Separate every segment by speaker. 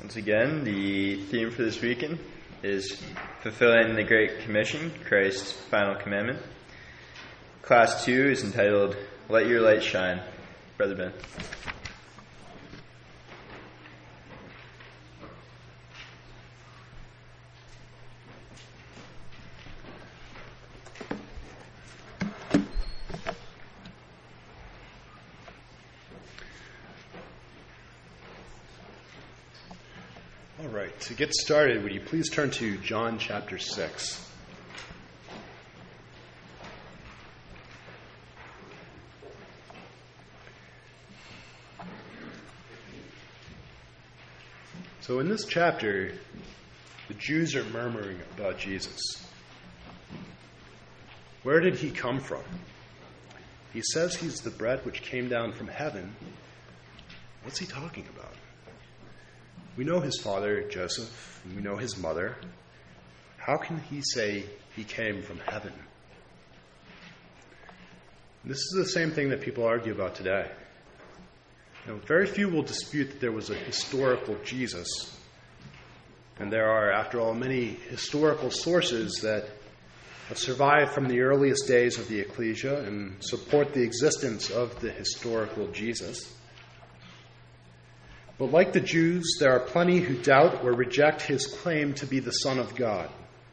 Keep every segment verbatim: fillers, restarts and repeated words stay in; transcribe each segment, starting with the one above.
Speaker 1: Once again, the theme for this weekend is Fulfilling the Great Commission, Christ's Final Commandment. Class two is entitled, Let Your Light Shine. Brother Ben.
Speaker 2: All right, to get started, would you please turn to John chapter six. So in this chapter, the Jews are murmuring about Jesus. Where did he come from? He says he's the bread which came down from heaven. What's he talking about? We know his father, Joseph, and we know his mother. How can he say he came from heaven? This is the same thing that people argue about today. You know, very few will dispute that there was a historical Jesus. And there are, after all, many historical sources that have survived from the earliest days of the ecclesia and support the existence of the historical Jesus. But like the Jews, there are plenty who doubt or reject his claim to be the Son of God.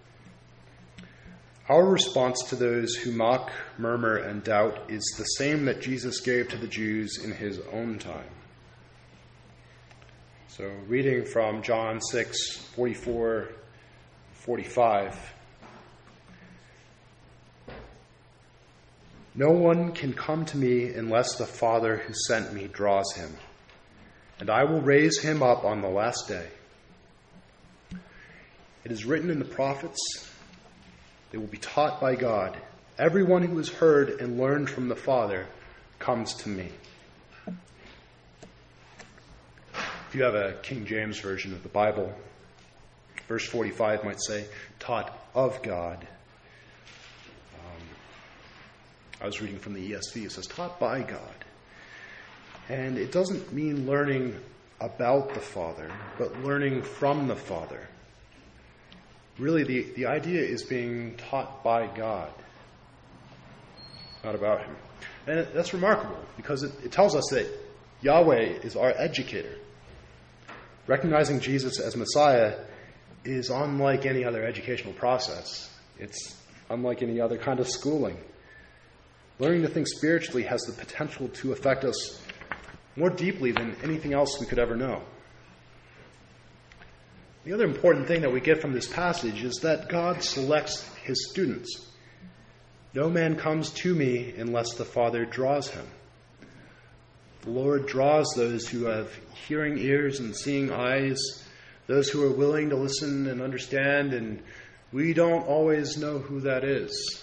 Speaker 2: Our response to those who mock, murmur, and doubt is the same that Jesus gave to the Jews in his own time. So, reading from John six, forty-four, forty-five. No one can come to me unless the Father who sent me draws him, and I will raise him up on the last day. It is written in the prophets, they will be taught by God. Everyone who has heard and learned from the Father comes to me. If you have a King James version of the Bible, verse forty-five might say, taught of God. Um, I was reading from the E S V. It says, taught by God. And it doesn't mean learning about the Father, but learning from the Father. Really, the, the idea is being taught by God, not about him. And that's remarkable because it, it tells us that Yahweh is our educator. Recognizing Jesus as Messiah is unlike any other educational process. It's unlike any other kind of schooling. Learning to think spiritually has the potential to affect us more deeply than anything else we could ever know. The other important thing that we get from this passage is that God selects his students. No man comes to me unless the Father draws him. The Lord draws those who have hearing ears and seeing eyes, those who are willing to listen and understand, and we don't always know who that is.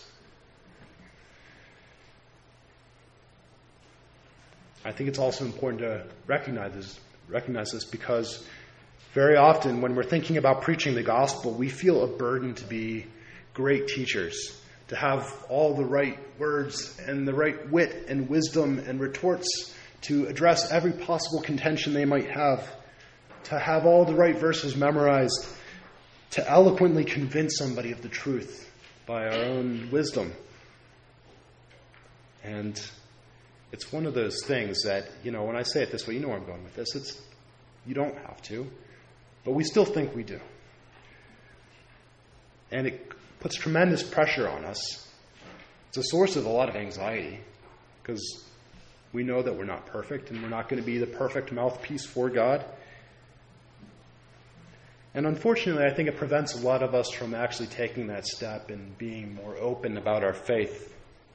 Speaker 2: I think it's also important to recognize this, recognize this because very often when we're thinking about preaching the gospel, we feel a burden to be great teachers, to have all the right words and the right wit and wisdom and retorts to address every possible contention they might have, to have all the right verses memorized, to eloquently convince somebody of the truth by our own wisdom. And it's one of those things that, you know, when I say it this way, you know where I'm going with this. It's, you don't have to, but we still think we do. And it puts tremendous pressure on us. It's a source of a lot of anxiety because we know that we're not perfect and we're not going to be the perfect mouthpiece for God. And unfortunately, I think it prevents a lot of us from actually taking that step and being more open about our faith.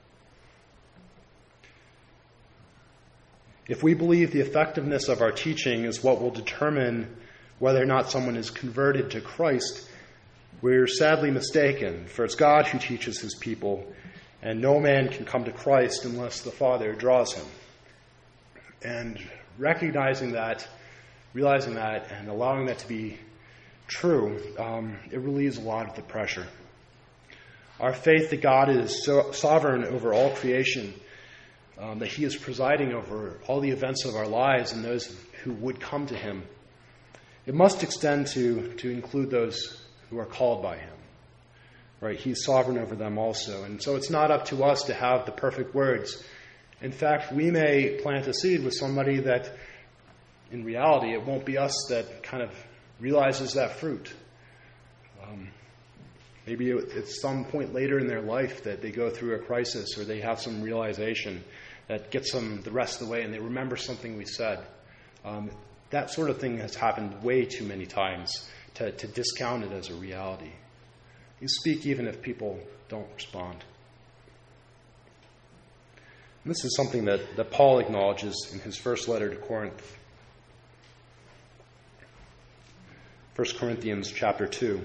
Speaker 2: If we believe the effectiveness of our teaching is what will determine whether or not someone is converted to Christ, we're sadly mistaken, for it's God who teaches his people, and no man can come to Christ unless the Father draws him. And recognizing that, realizing that, and allowing that to be true, um, it relieves a lot of the pressure. Our faith that God is so sovereign over all creation, um, that he is presiding over all the events of our lives and those who would come to him, it must extend to, to include those who are called by him. Right? He's sovereign over them also. And so it's not up to us to have the perfect words. In fact, we may plant a seed with somebody that, in reality, it won't be us that kind of realizes that fruit. Um, maybe it's some point later in their life that they go through a crisis or they have some realization that gets them the rest of the way and they remember something we said. Um, that sort of thing has happened way too many times to, to discount it as a reality. You speak even if people don't respond. And this is something that, that Paul acknowledges in his first letter to Corinth. First Corinthians chapter two.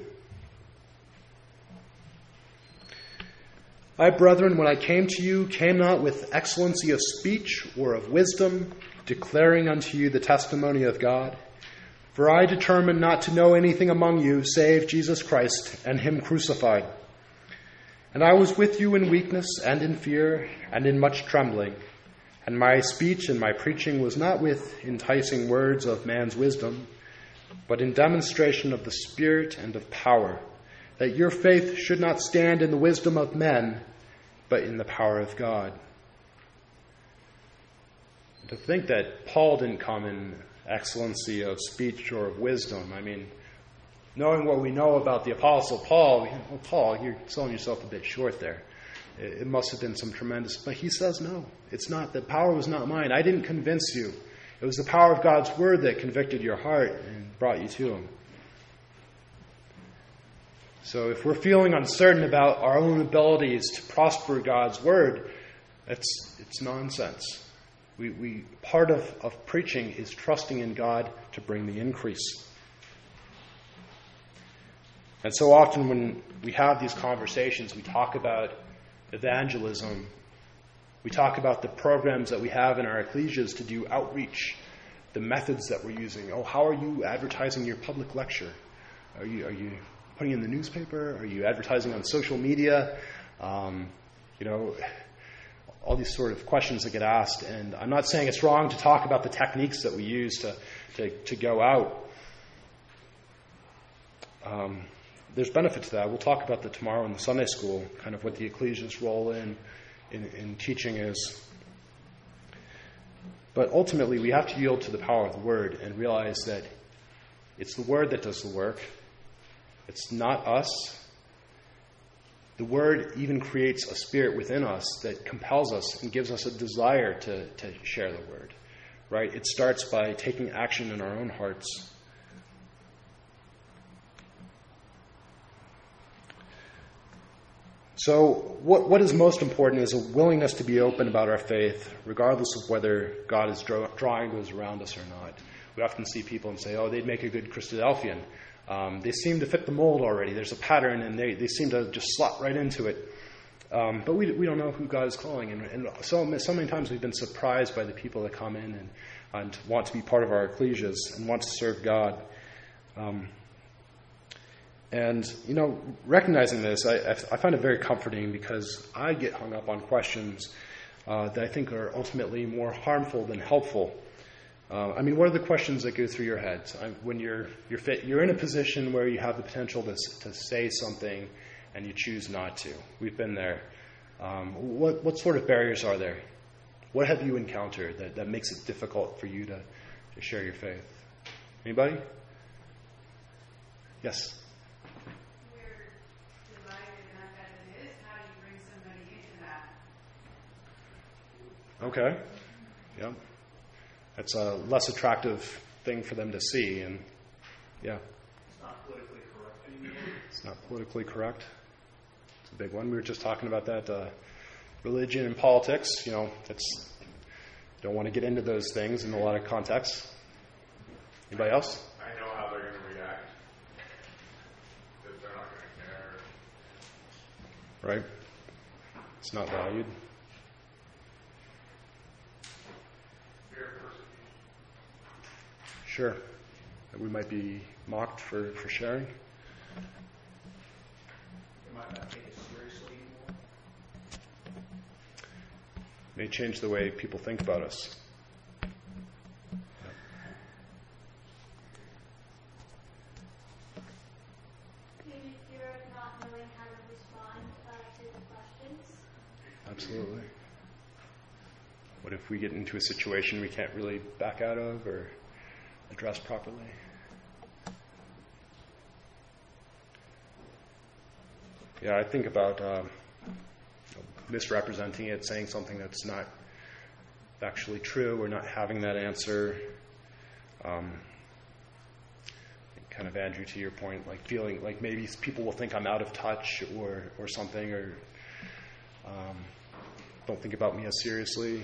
Speaker 2: I, brethren, when I came to you, came not with excellency of speech or of wisdom, declaring unto you the testimony of God. For I determined not to know anything among you save Jesus Christ and him crucified. And I was with you in weakness and in fear and in much trembling. And my speech and my preaching was not with enticing words of man's wisdom, but in demonstration of the Spirit and of power, that your faith should not stand in the wisdom of men, but in the power of God. To think that Paul didn't come in excellency of speech or of wisdom. I mean, knowing what we know about the Apostle Paul, well, Paul, you're selling yourself a bit short there. It, it must have been some tremendous... But he says, no, it's not. The power was not mine. I didn't convince you. It was the power of God's word that convicted your heart and brought you to him. So if we're feeling uncertain about our own abilities to prosper God's word, it's it's nonsense. We, we part of, of preaching is trusting in God to bring the increase. And so often when we have these conversations, we talk about evangelism. We talk about the programs that we have in our ecclesias to do outreach, the methods that we're using. Oh, how are you advertising your public lecture? Are you are you putting it in the newspaper? Are you advertising on social media? Um, you know, all these sort of questions that get asked. And I'm not saying it's wrong to talk about the techniques that we use to to, to go out. Um, there's benefit to that. We'll talk about that tomorrow in the Sunday school, kind of what the ecclesia's role in, in, in teaching is. But ultimately, we have to yield to the power of the Word and realize that it's the Word that does the work. It's not us. The Word even creates a spirit within us that compels us and gives us a desire to, to share the Word. Right? It starts by taking action in our own hearts. So what what is most important is a willingness to be open about our faith, regardless of whether God is draw, drawing those around us or not. We often see people and say, oh, they'd make a good Christadelphian. Um, they seem to fit the mold already. There's a pattern, and they, they seem to just slot right into it. Um, but we we don't know who God is calling. And, and so, so many times we've been surprised by the people that come in and, and want to be part of our ecclesias and want to serve God. Um And, you know, recognizing this, I, I find it very comforting because I get hung up on questions uh, that I think are ultimately more harmful than helpful. Uh, I mean, what are the questions that go through your heads I, when you're you're fit, you're in a position where you have the potential to to say something and you choose not to? We've been there. Um, what what sort of barriers are there? What have you encountered that, that makes it difficult for you to, to share your faith? Anybody? Yes. Okay. Yeah. That's a less attractive thing for them to see, and yeah.
Speaker 3: It's not politically correct anymore.
Speaker 2: It's not politically correct. It's a big one. We were just talking about that. Uh, religion and politics, you know, it's don't want to get into those things in a lot of contexts. Anybody else?
Speaker 3: I know how they're going to react. That they're not going to care.
Speaker 2: Right? It's not valued. Sure. That we might be mocked for, for sharing.
Speaker 3: They might not take it seriously anymore.
Speaker 2: May change the way people think about us. Absolutely. What if we get into a situation we can't really back out of or address properly? Yeah, I think about um, misrepresenting it, saying something that's not factually true, or not having that answer. Um, kind of, Andrew, to your point, like feeling like maybe people will think I'm out of touch or, or something, or um, don't think about me as seriously.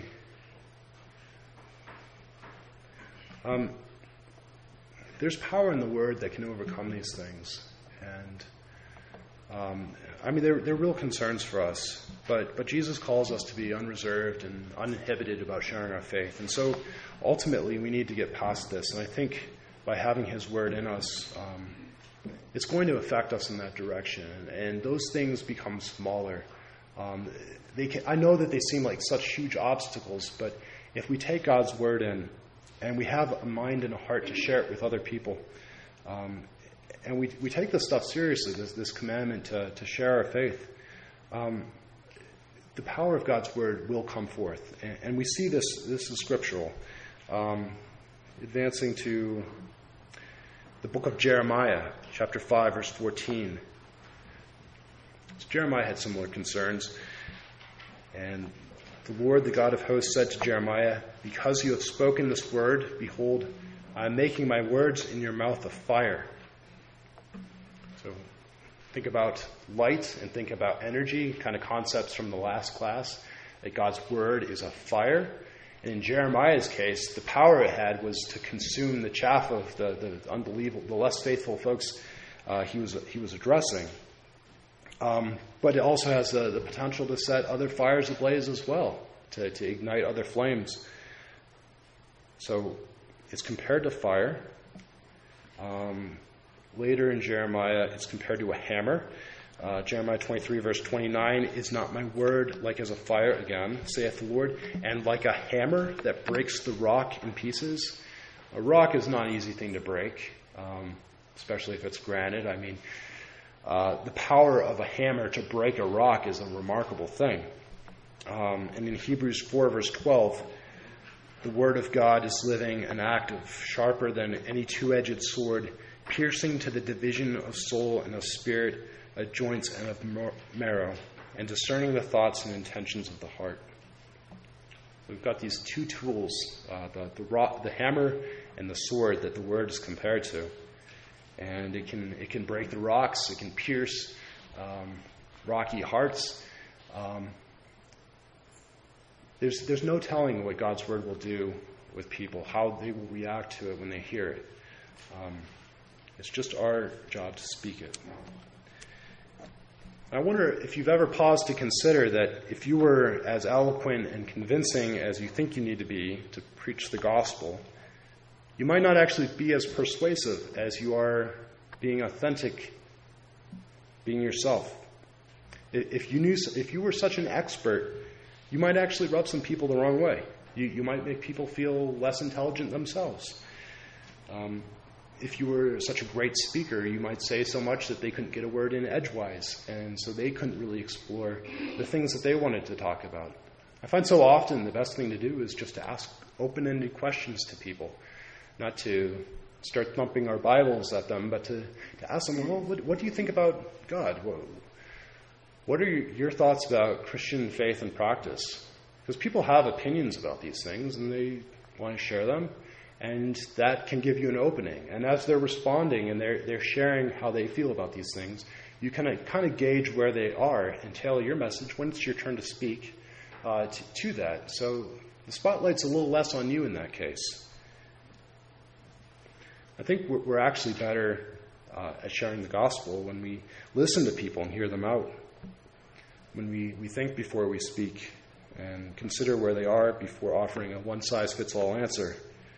Speaker 2: Um, there's power in the word that can overcome these things. And um, I mean, they're, they're real concerns for us. But, but Jesus calls us to be unreserved and uninhibited about sharing our faith. And so ultimately we need to get past this. And I think by having his word in us, um, it's going to affect us in that direction. And those things become smaller. Um, they can, I know that they seem like such huge obstacles, but if we take God's word in and we have a mind and a heart to share it with other people, um, and we we take this stuff seriously, this, this commandment to, to share our faith, um, the power of God's word will come forth. And, and we see this, this is scriptural. Um, advancing to the book of Jeremiah, chapter five, verse fourteen. So Jeremiah had similar concerns. And the Lord, the God of hosts, said to Jeremiah, because you have spoken this word, behold, I am making my words in your mouth a fire. So think about light and think about energy, kind of concepts from the last class, that God's word is a fire. And in Jeremiah's case, the power it had was to consume the chaff of the, the unbelievable, the less faithful folks uh, he was he was addressing. Um, but it also has the, the potential to set other fires ablaze as well, to, to ignite other flames. So it's compared to fire. Um, later in Jeremiah, it's compared to a hammer. Uh, Jeremiah twenty-three, verse twenty-nine, is not my word like as a fire, again, saith the Lord, and like a hammer that breaks the rock in pieces. A rock is not an easy thing to break, um, especially if it's granite. I mean, uh, the power of a hammer to break a rock is a remarkable thing. Um, and in Hebrews four, verse twelve, the word of God is living and active, sharper than any two-edged sword, piercing to the division of soul and of spirit, of joints and of marrow, and discerning the thoughts and intentions of the heart. We've got these two tools, uh, the the, rock, the hammer and the sword, that the word is compared to, and it can it can break the rocks, it can pierce um, rocky hearts. Um, there's there's no telling what God's word will do with people, how they will react to it when they hear it. Um, it's just our job to speak it. I wonder if you've ever paused to consider that if you were as eloquent and convincing as you think you need to be to preach the gospel, you might not actually be as persuasive as you are being authentic, being yourself. If you knew, if you were such an expert, you might actually rub some people the wrong way. You, you might make people feel less intelligent themselves. Um, If you were such a great speaker, you might say so much that they couldn't get a word in edgewise, and so they couldn't really explore the things that they wanted to talk about. I find so often the best thing to do is just to ask open-ended questions to people, not to start thumping our Bibles at them, but to, to ask them, well, what, what do you think about God? What, what are your thoughts about Christian faith and practice? Because people have opinions about these things, and they want to share them. And that can give you an opening. And as they're responding and they're they're sharing how they feel about these things, you kind of kind of gauge where they are and tailor your message when it's your turn to speak uh, to, to that. So the spotlight's a little less on you in that case. I think we're, we're actually better uh, at sharing the gospel when we listen to people and hear them out. When we, we think before we speak and consider where they are before offering a one-size-fits-all answer.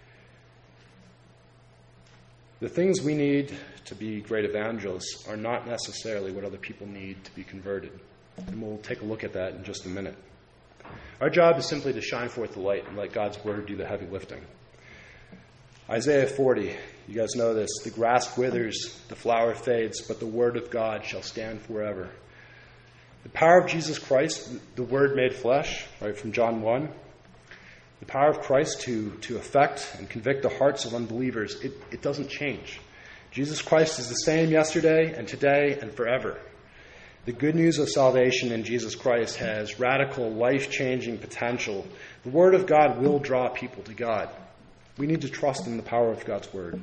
Speaker 2: The things we need to be great evangelists are not necessarily what other people need to be converted. And we'll take a look at that in just a minute. Our job is simply to shine forth the light and let God's word do the heavy lifting. Isaiah forty, you guys know this. The grass withers, the flower fades, but the word of God shall stand forever. The power of Jesus Christ, the Word made flesh, right, from John one. The power of Christ to, to affect and convict the hearts of unbelievers, it, it doesn't change. Jesus Christ is the same yesterday and today and forever. The good news of salvation in Jesus Christ has radical, life-changing potential. The Word of God will draw people to God. We need to trust in the power of God's Word.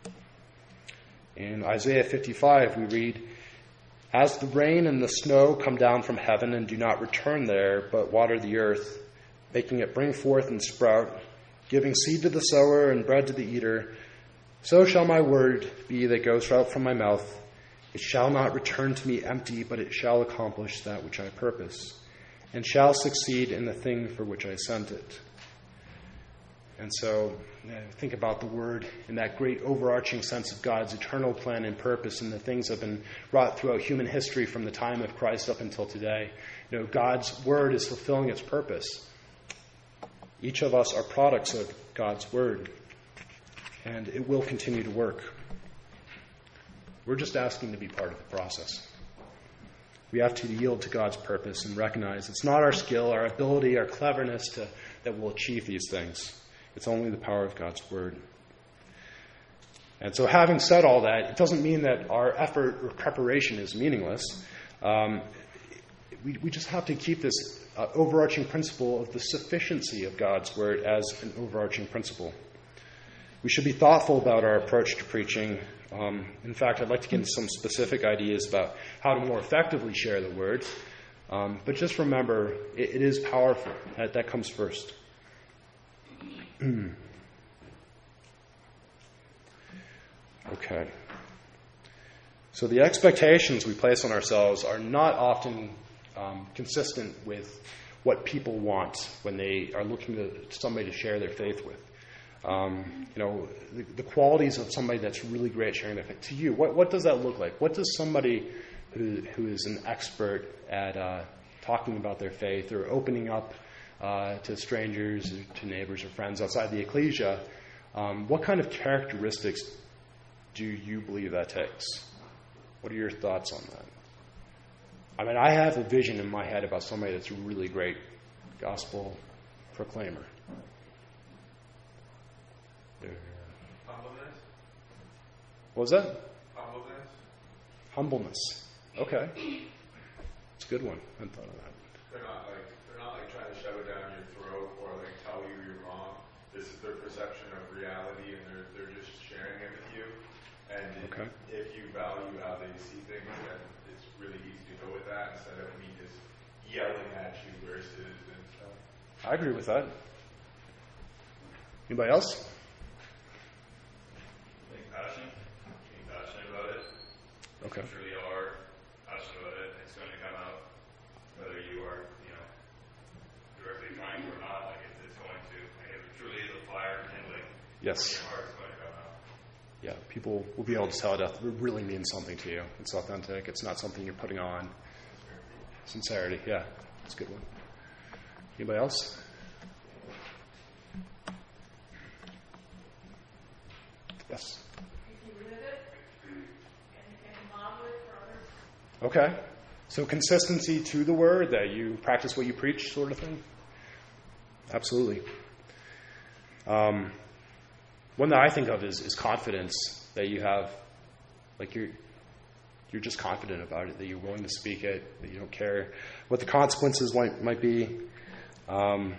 Speaker 2: In Isaiah fifty-five, we read, "As the rain and the snow come down from heaven and do not return there, but water the earth, making it bring forth and sprout, giving seed to the sower and bread to the eater, so shall my word be that goes out from my mouth. It shall not return to me empty, but it shall accomplish that which I purpose, and shall succeed in the thing for which I sent it." And so, uh, think about the Word in that great overarching sense of God's eternal plan and purpose and the things that have been wrought throughout human history from the time of Christ up until today. You know, God's Word is fulfilling its purpose. Each of us are products of God's Word, and it will continue to work. We're just asking to be part of the process. We have to yield to God's purpose and recognize it's not our skill, our ability, our cleverness to, that will achieve these things. It's only the power of God's Word. And so having said all that, it doesn't mean that our effort or preparation is meaningless. Um, we, we just have to keep this uh, overarching principle of the sufficiency of God's Word as an overarching principle. We should be thoughtful about our approach to preaching. Um, in fact, I'd like to get into some specific ideas about how to more effectively share the Word. Um, but just remember, it, it is powerful. That, that comes first. Okay. So the expectations we place on ourselves are not often um, consistent with what people want when they are looking to somebody to share their faith with. Um, you know, the, the qualities of somebody that's really great at sharing their faith. To you, what, what does that look like? What does somebody who, who is an expert at uh, talking about their faith or opening up uh, to strangers, or to neighbors or friends outside the ecclesia, um, what kind of characteristics do you believe that takes? What are your thoughts on that? I mean, I have a vision in my head about somebody that's a really great gospel proclaimer.
Speaker 3: Humbleness.
Speaker 2: What was that?
Speaker 3: Humbleness.
Speaker 2: Humbleness. Okay. It's a good one. I hadn't thought of that.
Speaker 3: They're not like they're not like trying to shove it down your throat or like tell you you're wrong. This is their perception of reality, and they're they're just sharing it with you. And
Speaker 2: Okay.
Speaker 3: if you value how they see things, then it's really easy to go with that instead of me just yelling at you versus and stuff.
Speaker 2: I agree with that. Anybody else?
Speaker 4: Being passionate, being passionate about it.
Speaker 2: Okay.
Speaker 4: If you truly are passionate about it, it's going to come out, whether you are, you know, directly trying to or not. Like it's, it's going to. Like if it truly is a fire kindling,
Speaker 2: Yes.
Speaker 4: your heart is going to come out.
Speaker 2: Yeah, people will be able to tell it really means something to you. It's authentic. It's not something you're putting on. Sincerity, yeah. That's a good one. Anybody else? Yes.
Speaker 5: If you live it and, and model it for others.
Speaker 2: Okay. So consistency to the word, that you practice what you preach sort of thing? Absolutely. Um, one that I think of is, is confidence, that you have, like you're you're just confident about it, that you're willing to speak it, that you don't care what the consequences might, might be. Um,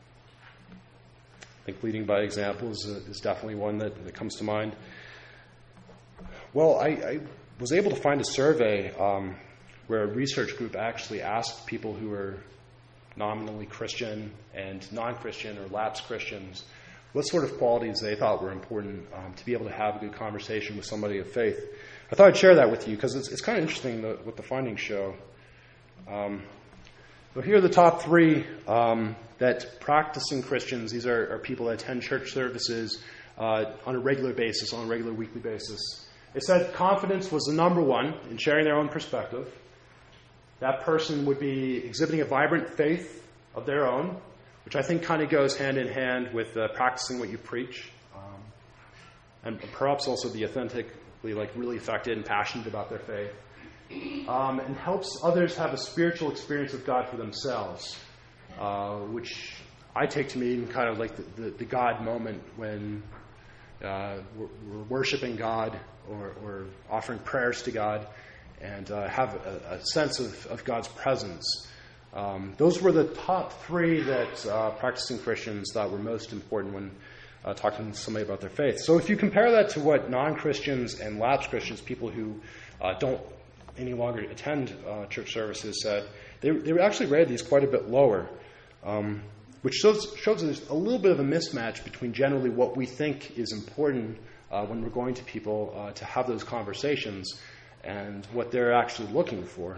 Speaker 2: I think leading by example is, uh, is definitely one that, that comes to mind. Well, I, I was able to find a survey um, where a research group actually asked people who were nominally Christian and non-Christian or lapsed Christians what sort of qualities they thought were important um, to be able to have a good conversation with somebody of faith. I thought I'd share that with you because it's, it's kind of interesting the, what the findings show. Um, so here are the top three um, that practicing Christians, these are, are people that attend church services uh, on a regular basis, on a regular weekly basis. It said confidence was the number one in sharing their own perspective. That person would be exhibiting a vibrant faith of their own, which I think kind of goes hand in hand with uh, practicing what you preach. Um, and perhaps also be authentically, like, really affected and passionate about their faith. um, and helps others have a spiritual experience with God for themselves, uh, which I take to mean kind of like the, the, the God moment when uh, we're, we're worshiping God or, or offering prayers to God and uh, have a, a sense of, of God's presence. Um, those were the top three that uh, practicing Christians thought were most important when uh, talking to somebody about their faith. So if you compare that to what non-Christians and lapsed Christians, people who uh, don't any longer attend uh, church services, said, they, they actually rated these quite a bit lower, um, which shows, shows there's a little bit of a mismatch between generally what we think is important uh, when we're going to people uh, to have those conversations and what they're actually looking for.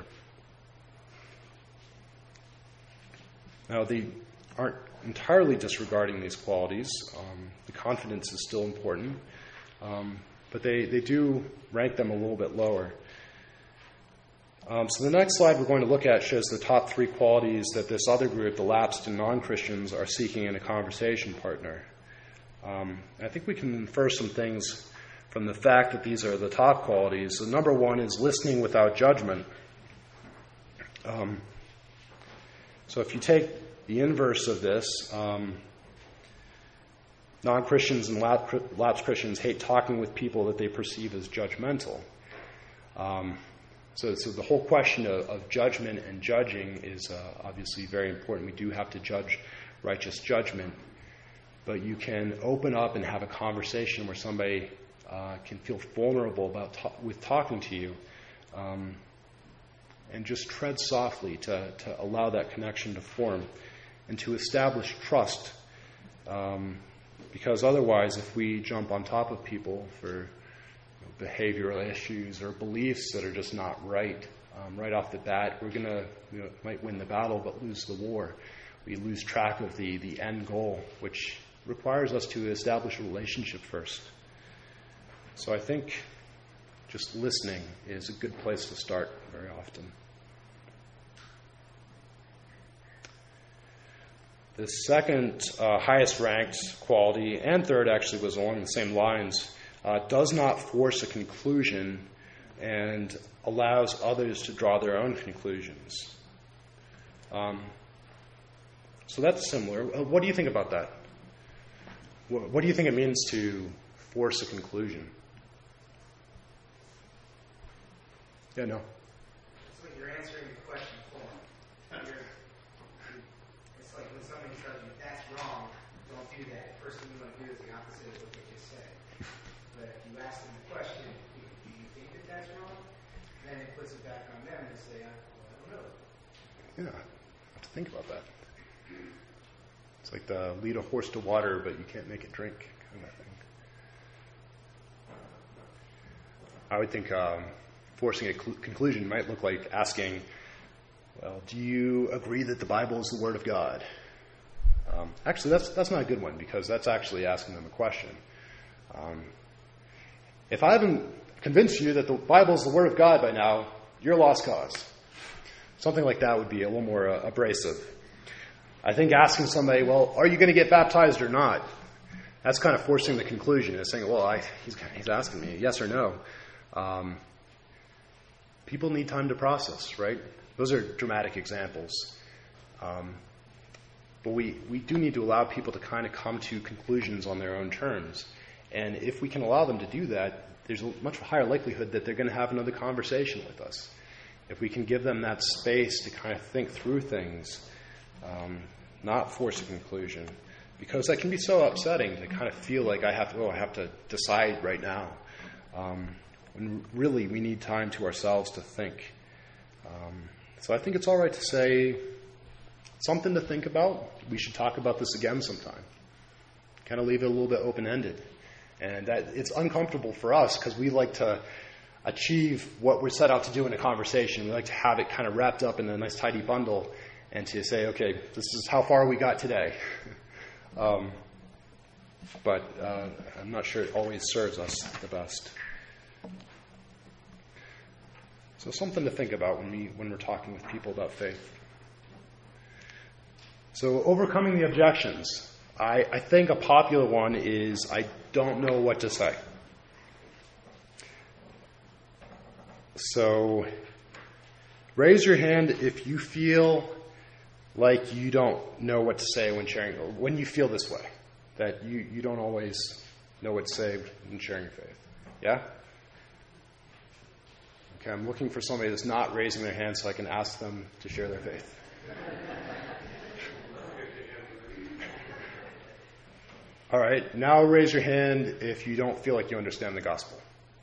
Speaker 2: Now, they aren't entirely disregarding these qualities. Um, the confidence is still important, um, but they, they do rank them a little bit lower. Um, so the next slide we're going to look at shows the top three qualities that this other group, the lapsed and non-Christians, are seeking in a conversation partner. Um, I think we can infer some things from the fact that these are the top qualities. So number one is listening without judgment. Um, so if you take the inverse of this, um, non-Christians and lapsed Christians hate talking with people that they perceive as judgmental. Um, so, so the whole question of, of judgment and judging is uh, obviously very important. We do have to judge righteous judgment, but you can open up and have a conversation where somebody uh, can feel vulnerable about ta- with talking to you, um, and just tread softly to, to allow that connection to form and to establish trust. Um, because otherwise, if we jump on top of people for you know, behavioral issues or beliefs that are just not right, um, right off the bat, we're going to, you know, might win the battle but lose the war. We lose track of the, the end goal, which requires us to establish a relationship first. So I think just listening is a good place to start very often. The second uh, highest ranked quality, and third actually was along the same lines, uh, does not force a conclusion and allows others to draw their own conclusions. Um, so that's similar. Uh, what do you think about that? What, what do you think it means to force a conclusion? Yeah, no.
Speaker 6: It's like you're answering the question for them. You're, it's like when somebody tells you, that's wrong, don't do that. The first thing you want to do is the opposite of what they just said. But if you ask them the question, do you think that that's wrong? Then it puts it back on them to say, well, I don't know.
Speaker 2: Yeah, I have to think about that. It's like the lead a horse to water, but you can't make it drink kind of thing. I would think um, forcing a cl- conclusion might look like asking, well, do you agree that the Bible is the Word of God? Um, actually, that's that's not a good one, because that's actually asking them a question. Um, if I haven't convinced you that the Bible is the Word of God by now, you're a lost cause. Something like that would be a little more uh, abrasive. I think asking somebody, well, are you going to get baptized or not? That's kind of forcing the conclusion. It's saying, well, I, he's, he's asking me yes or no. Um, people need time to process, right? Those are dramatic examples. Um, but we, we do need to allow people to kind of come to conclusions on their own terms. And if we can allow them to do that, there's a much higher likelihood that they're going to have another conversation with us. If we can give them that space to kind of think through things, um, not force a conclusion, because that can be so upsetting to kind of feel like I have to, oh, I have to decide right now. Um, when really we need time to ourselves to think. Um, so I think it's all right to say something to think about. We should talk about this again sometime. Kind of leave it a little bit open-ended. And that it's uncomfortable for us because we like to achieve what we're set out to do in a conversation. We like to have it kind of wrapped up in a nice tidy bundle and to say, okay, this is how far we got today. um, but uh, I'm not sure it always serves us the best. So something to think about when we when we're talking with people about faith. So overcoming the objections. I, I think a popular one is I don't know what to say. So raise your hand if you feel like you don't know what to say when sharing, when you feel this way, that you, you don't always know what to say when sharing your faith. Yeah? Okay, I'm looking for somebody that's not raising their hand so I can ask them to share their faith. All right, now raise your hand if you don't feel like you understand the gospel.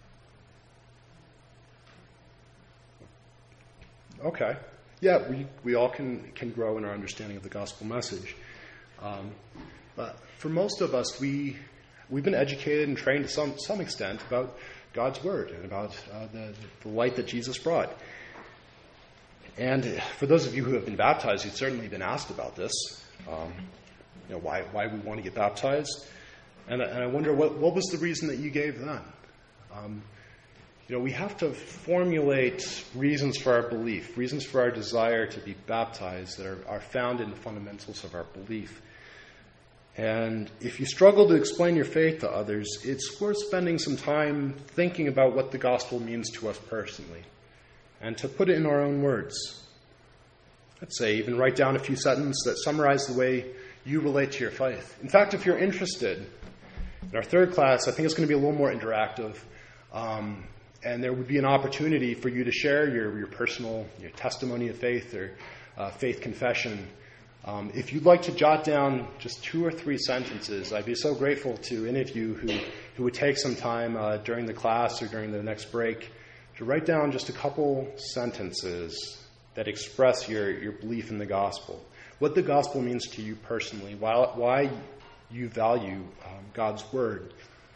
Speaker 2: Okay. Yeah, we, we all can, can grow in our understanding of the gospel message. Um, but for most of us, we, we've been educated and trained to some, some extent about God's word and about uh, the, the light that Jesus brought. And for those of you who have been baptized, you've certainly been asked about this. Um, you know, why, why we want to get baptized. And, and I wonder, what, what was the reason that you gave then? Um, you know, we have to formulate reasons for our belief, reasons for our desire to be baptized that are, are found in the fundamentals of our belief. And if you struggle to explain your faith to others, it's worth spending some time thinking about what the gospel means to us personally, and to put it in our own words. Let's say even write down a few sentences that summarize the way you relate to your faith. In fact, if you're interested, in our third class, I think it's going to be a little more interactive, um, and there would be an opportunity for you to share your, your personal, your testimony of faith or uh, faith confession. Um, if you'd like to jot down just two or three sentences, I'd be so grateful to any of you who, who would take some time uh, during the class or during the next break to write down just a couple sentences that express your, your belief in the gospel, what the gospel means to you personally, why, why you value um, God's word.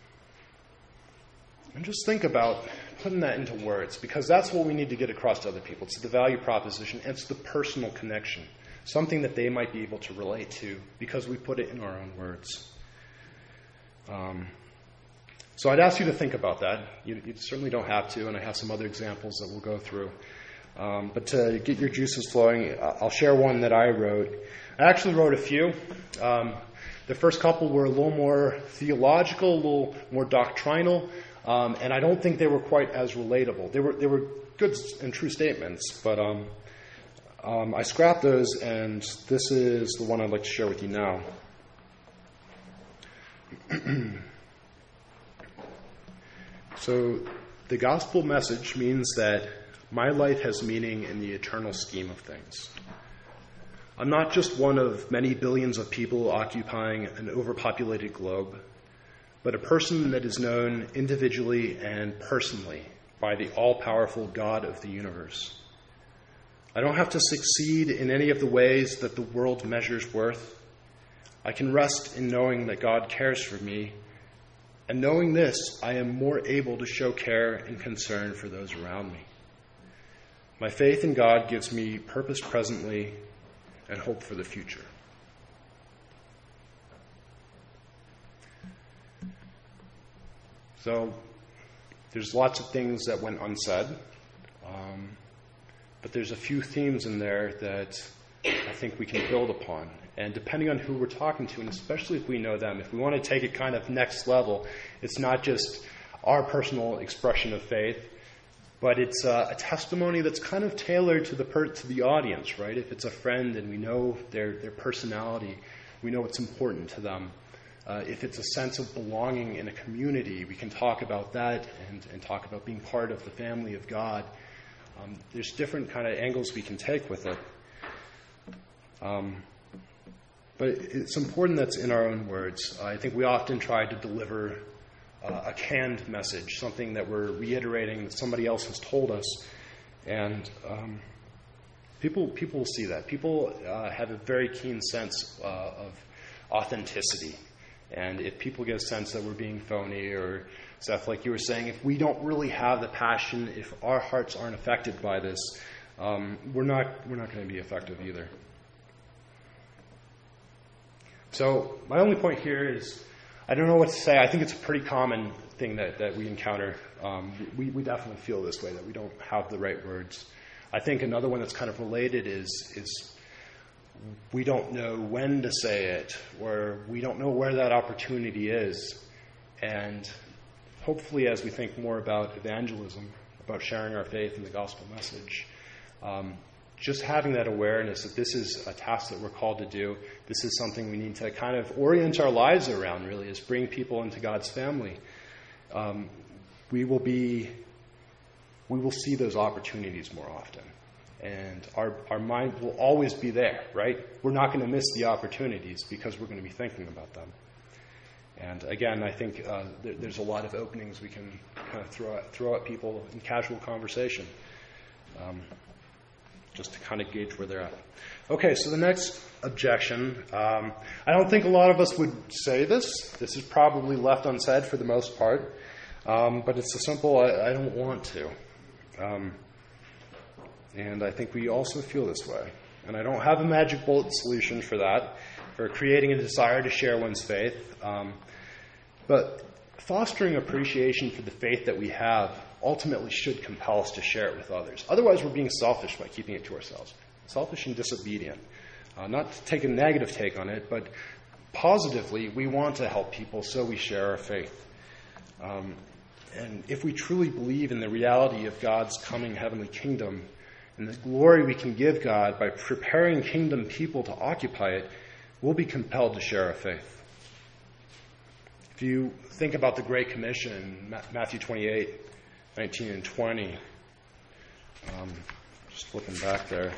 Speaker 2: And just think about putting that into words, because that's what we need to get across to other people. It's the value proposition, and it's the personal connection, something that they might be able to relate to because we put it in our own words. Um, so I'd ask you to think about that. You, you certainly don't have to, and I have some other examples that we'll go through. Um, but to get your juices flowing, I'll share one that I wrote. I actually wrote a few. Um, the first couple were a little more theological, a little more doctrinal, um, and I don't think they were quite as relatable. They were they were good and true statements, but um, um, I scrapped those, and this is the one I'd like to share with you now. So, the gospel message means that my life has meaning in the eternal scheme of things. I'm not just one of many billions of people occupying an overpopulated globe, but a person that is known individually and personally by the all-powerful God of the universe. I don't have to succeed in any of the ways that the world measures worth. I can rest in knowing that God cares for me, and knowing this, I am more able to show care and concern for those around me. My faith in God gives me purpose presently and hope for the future. So, there's lots of things that went unsaid, um, but there's a few themes in there that I think we can build upon. And depending on who we're talking to, and especially if we know them, if we want to take it kind of next level, it's not just our personal expression of faith, but it's uh, a testimony that's kind of tailored to the per- to the audience, right? If it's a friend and we know their, their personality, we know what's important to them. Uh, if it's a sense of belonging in a community, we can talk about that and, and talk about being part of the family of God. Um, there's different kind of angles we can take with it. Um, but it's important that's in our own words. I think we often try to deliver uh, a canned message, something that we're reiterating that somebody else has told us. And um, people people will see that. People uh, have a very keen sense uh, of authenticity. And if people get a sense that we're being phony or stuff like you were saying, if we don't really have the passion, if our hearts aren't affected by this, um, we're not we're not going to be effective either. So my only point here is, I don't know what to say. I think it's a pretty common thing that, that we encounter. Um, we, we definitely feel this way, that we don't have the right words. I think another one that's kind of related is is we don't know when to say it, or we don't know where that opportunity is. And hopefully as we think more about evangelism, about sharing our faith in the gospel message, Um, just having that awareness that this is a task that we're called to do, this is something we need to kind of orient our lives around, really, is bring people into God's family. Um, we will be, we will see those opportunities more often. And our, our mind will always be there, right? We're not going to miss the opportunities because we're going to be thinking about them. And again, I think uh, there, there's a lot of openings we can kind of throw at, throw at people in casual conversation, um, just to kind of gauge where they're at. Okay, so the next objection, um, I don't think a lot of us would say this. This is probably left unsaid for the most part, um, but it's a simple, I, I don't want to. Um, and I think we also feel this way. And I don't have a magic bullet solution for that, for creating a desire to share one's faith. Um, but fostering appreciation for the faith that we have ultimately should compel us to share it with others. Otherwise, we're being selfish by keeping it to ourselves. Selfish and disobedient. Uh, not to take a negative take on it, but positively, we want to help people, so we share our faith. Um, and if we truly believe in the reality of God's coming heavenly kingdom and the glory we can give God by preparing kingdom people to occupy it, we'll be compelled to share our faith. If you think about the Great Commission, Matthew twenty-eight, nineteen and twenty, um, just looking back there.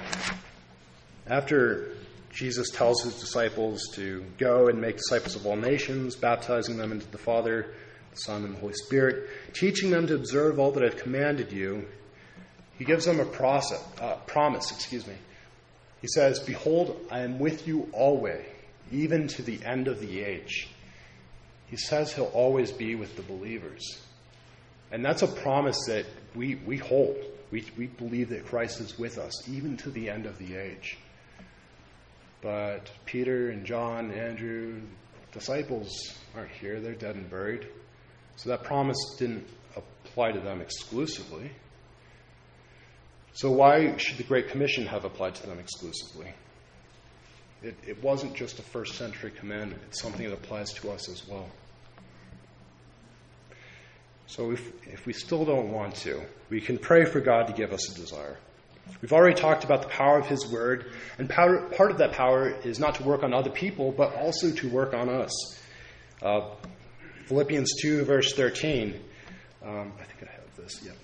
Speaker 2: After Jesus tells his disciples to go and make disciples of all nations, baptizing them into the Father, the Son, and the Holy Spirit, teaching them to observe all that I've commanded you, he gives them a process, uh, promise. Excuse me. He says, "Behold, I am with you always, even to the end of the age." He says he'll always be with the believers. And that's a promise that we, we hold. We, we believe that Christ is with us, even to the end of the age. But Peter and John, Andrew, disciples aren't here. They're dead and buried. So that promise didn't apply to them exclusively. So why should the Great Commission have applied to them exclusively? It, it wasn't just a first century commandment. It's something that applies to us as well. So if, if we still don't want to, we can pray for God to give us a desire. We've already talked about the power of His Word, and power, part of that power is not to work on other people, but also to work on us. Uh, Philippians two, verse thirteen. Um, I think I have this, yep.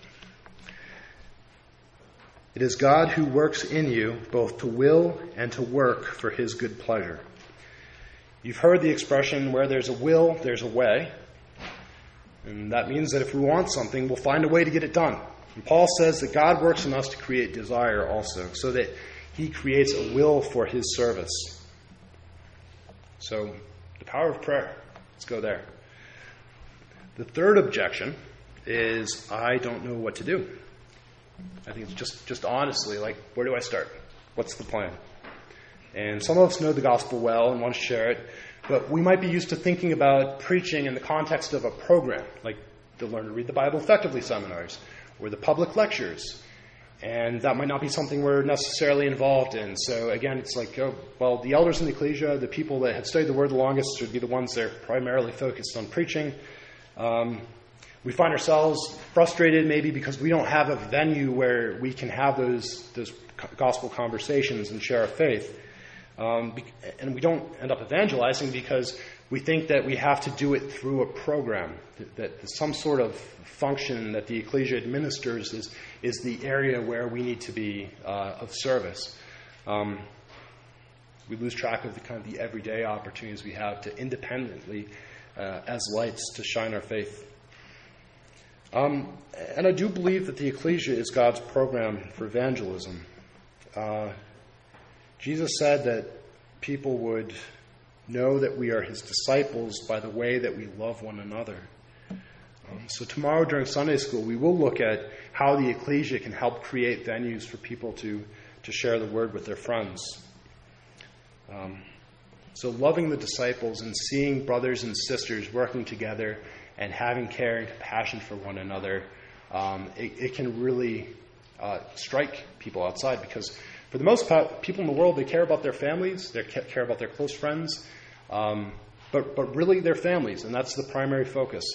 Speaker 2: It is God who works in you both to will and to work for His good pleasure. You've heard the expression, where there's a will, there's a way. And that means that if we want something, we'll find a way to get it done. And Paul says that God works in us to create desire also, so that He creates a will for His service. So, the power of prayer. Let's go there. The third objection is, I don't know what to do. I think it's just, just honestly, like, where do I start? What's the plan? And some of us know the gospel well and want to share it, but we might be used to thinking about preaching in the context of a program, like the Learn to Read the Bible Effectively seminars, or the public lectures. And that might not be something we're necessarily involved in. So again, it's like, oh, well, the elders in the ecclesia, the people that have studied the word the longest, would be the ones that are primarily focused on preaching. Um, we find ourselves frustrated maybe because we don't have a venue where we can have those those gospel conversations and share our faith. Um, and we don't end up evangelizing because we think that we have to do it through a program, that, that some sort of function that the ecclesia administers is, is the area where we need to be uh, of service. Um, we lose track of the kind of the everyday opportunities we have to independently, uh, as lights, to shine our faith. Um, and I do believe that the ecclesia is God's program for evangelism. Uh, Jesus said that people would know that we are His disciples by the way that we love one another. Um, so tomorrow during Sunday school, we will look at how the ecclesia can help create venues for people to, to share the word with their friends. Um, so loving the disciples and seeing brothers and sisters working together and having care and compassion for one another, um, it, it can really uh, strike people outside, because for the most part, people in the world, they care about their families, they care about their close friends, um, but, but really their families, and that's the primary focus.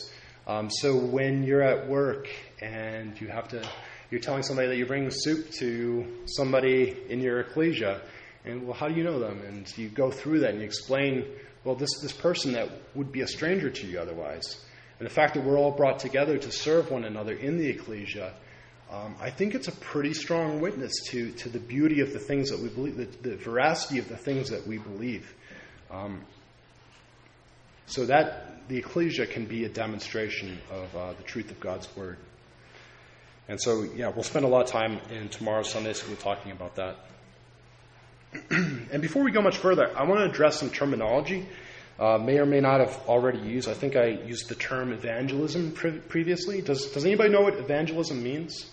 Speaker 2: Um, so when you're at work and you have to, you're telling somebody that you're bringing soup to somebody in your ecclesia, and well, how do you know them? And you go through that and you explain, well, this this person that would be a stranger to you otherwise. And the fact that we're all brought together to serve one another in the ecclesia, um, I think it's a pretty strong witness to, to the beauty of the things that we believe, the, the veracity of the things that we believe. Um, so that the ecclesia can be a demonstration of uh, the truth of God's word. And so, yeah, we'll spend a lot of time in tomorrow's Sunday school talking about that. And before we go much further, I want to address some terminology uh, may or may not have already used. I think I used the term evangelism pre- previously. Does Does anybody know what evangelism means?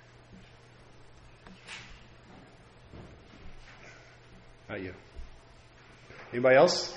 Speaker 2: Not you. Anybody else?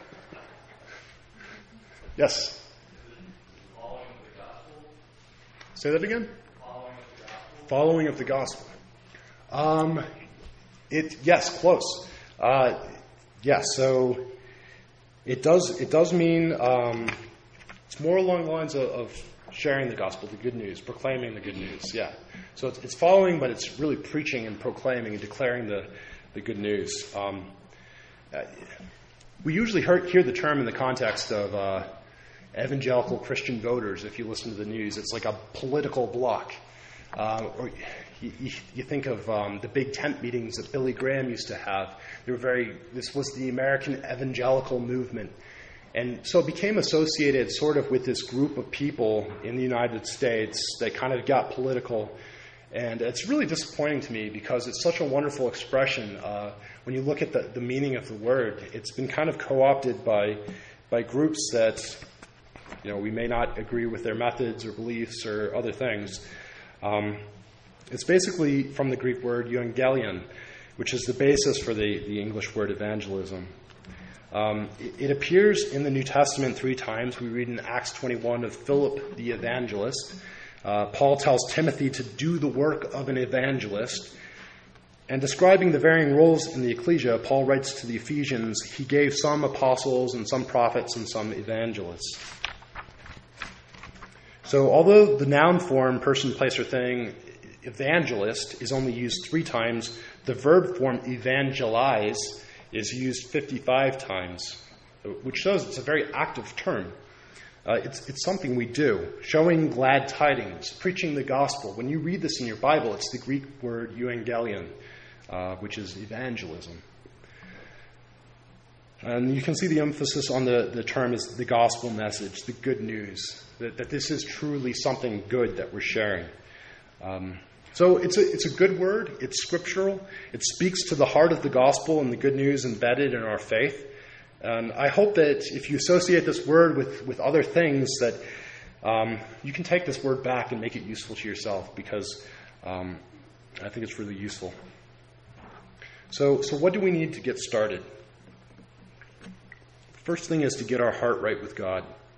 Speaker 2: Yes.
Speaker 4: Following of the gospel.
Speaker 2: Say that again.
Speaker 4: Following of the gospel.
Speaker 2: Following of the gospel. Um, it yes, close. Uh, yes, so it does. It does mean um, it's more along the lines of, of sharing the gospel, the good news, proclaiming the good news. Yeah. So it's, it's following, but it's really preaching and proclaiming and declaring the the good news. Um, uh, we usually hear, hear the term in the context of uh, evangelical Christian voters. If you listen to the news, it's like a political bloc. Uh, or you, you, you think of um, the big tent meetings that Billy Graham used to have. They were very. This was the American evangelical movement, and so it became associated sort of with this group of people in the United States that kind of got political. And it's really disappointing to me because it's such a wonderful expression. Uh, when you look at the, the meaning of the word, it's been kind of co-opted by by groups that, you know, we may not agree with their methods or beliefs or other things. Um, it's basically from the Greek word euangelion, which is the basis for the, the English word evangelism. Um, it, it appears in the New Testament three times. We read in Acts twenty-one of Philip the evangelist. Uh, Paul tells Timothy to do the work of an evangelist. And describing the varying roles in the ecclesia, Paul writes to the Ephesians, he gave some apostles and some prophets and some evangelists. So although the noun form, person, place, or thing, evangelist, is only used three times, the verb form evangelize is used fifty-five times, which shows it's a very active term. Uh, it's, it's something we do, showing glad tidings, preaching the gospel. When you read this in your Bible, it's the Greek word euangelion, uh, which is evangelism. And you can see the emphasis on the, the term is the gospel message, the good news, that, that this is truly something good that we're sharing. Um, so it's a, it's a good word. It's scriptural. It speaks to the heart of the gospel and the good news embedded in our faith. And I hope that if you associate this word with, with other things, that um, you can take this word back and make it useful to yourself, because um, I think it's really useful. So, so what do we need to get started? First thing is to get our heart right with God.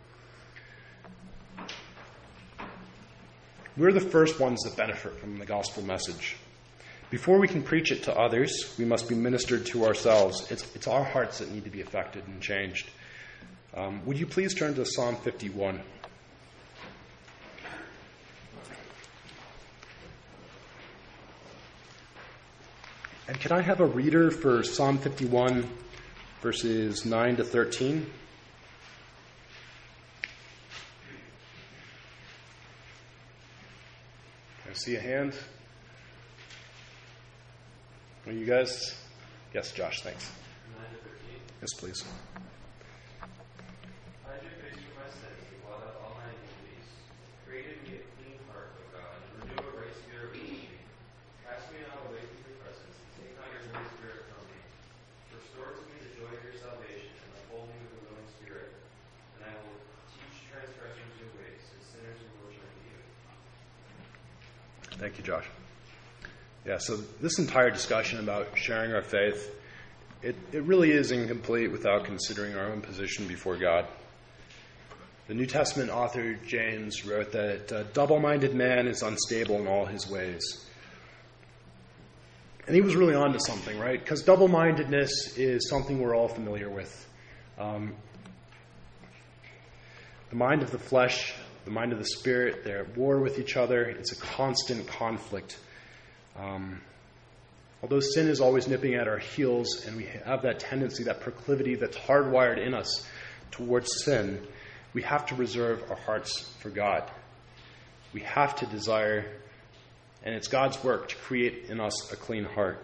Speaker 2: We're the first ones that benefit from the gospel message. Before we can preach it to others, we must be ministered to ourselves. It's, it's our hearts that need to be affected and changed. Um, would you please turn to Psalm fifty-one? And can I have a reader for Psalm fifty-one, verses nine to thirteen? Can I see a hand? Are you guys? Yes, Josh, thanks. Yes, please.
Speaker 7: Hide your face from my sins and blot out all my iniquities. Create in me a clean heart, O God, and renew a right spirit within me. Cast me not away from your presence, and take not your Holy Spirit from me. Restore to me the joy of your salvation, and uphold me with a willing spirit. And I will teach transgressors your ways, and sinners will return to you.
Speaker 2: Thank you, Josh. Yeah, so this entire discussion about sharing our faith, it, it really is incomplete without considering our own position before God. The New Testament author James wrote that a double-minded man is unstable in all his ways. And he was really on to something, right? Because double-mindedness is something we're all familiar with. Um, the mind of the flesh the mind of the Spirit. They're at war with each other. It's a constant conflict. Um, although sin is always nipping at our heels, and we have that tendency, that proclivity that's hardwired in us towards sin, we have to reserve our hearts for God. We have to desire, and it's God's work to create in us a clean heart.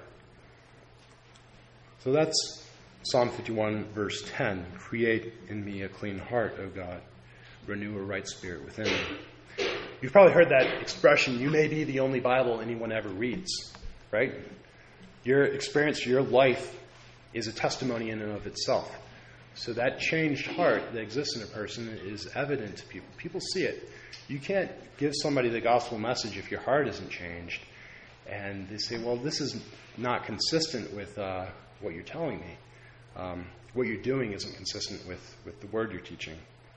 Speaker 2: So that's Psalm fifty-one, verse ten. Create in me a clean heart, O God. Renew a right spirit within me. You've probably heard that expression, you may be the only Bible anyone ever reads, right? Your experience, your life is a testimony in and of itself. So that changed heart that exists in a person is evident to people. People see it. You can't give somebody the gospel message if your heart isn't changed. And they say, well, this is not consistent with uh, what you're telling me. Um, what you're doing isn't consistent with, with the word you're teaching.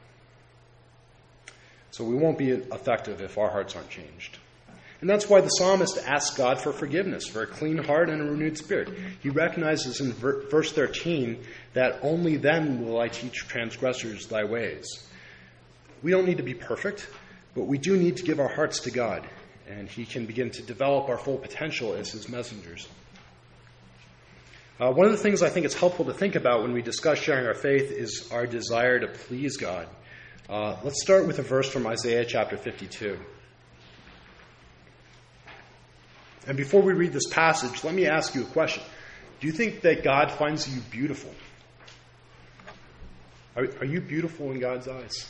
Speaker 2: So we won't be effective if our hearts aren't changed. And that's why the psalmist asks God for forgiveness, for a clean heart and a renewed spirit. He recognizes in ver- verse thirteen that only then will I teach transgressors thy ways. We don't need to be perfect, but we do need to give our hearts to God, and he can begin to develop our full potential as his messengers. Uh, one of the things I think it's helpful to think about when we discuss sharing our faith is our desire to please God. Uh, let's start with a verse from Isaiah chapter fifty-two. And before we read this passage, let me ask you a question. Do you think that God finds you beautiful? Are, are you beautiful in God's eyes?